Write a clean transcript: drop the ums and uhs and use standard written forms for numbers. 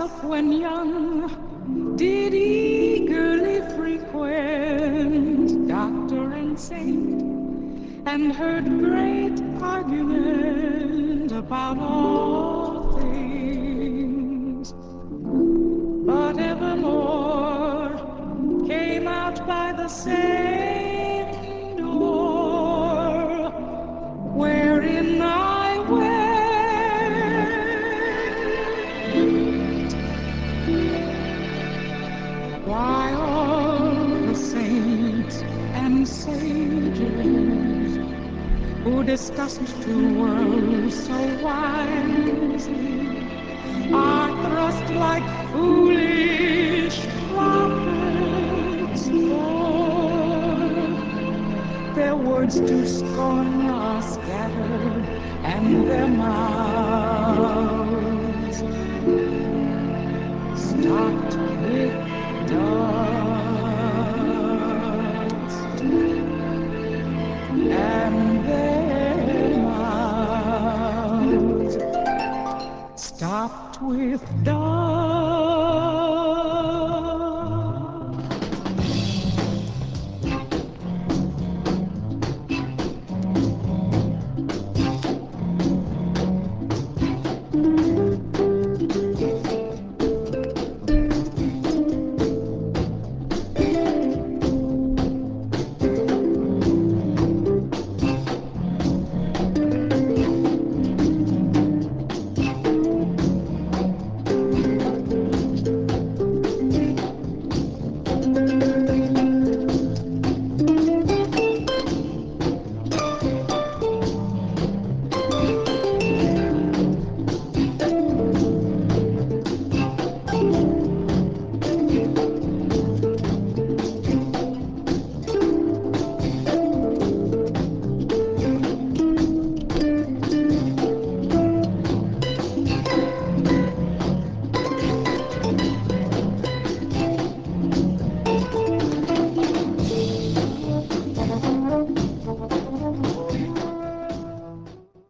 himself when young did eagerly frequent doctor and saint, and heard great argument about all things, but evermore came out by the same door wherein I went. Why all the saints and sages who discussed two worlds so wisely are thrust like foolish prophets forth. Their words to scorn are scattered, and their mouths stopped with dust, and their mouths stopped with dust.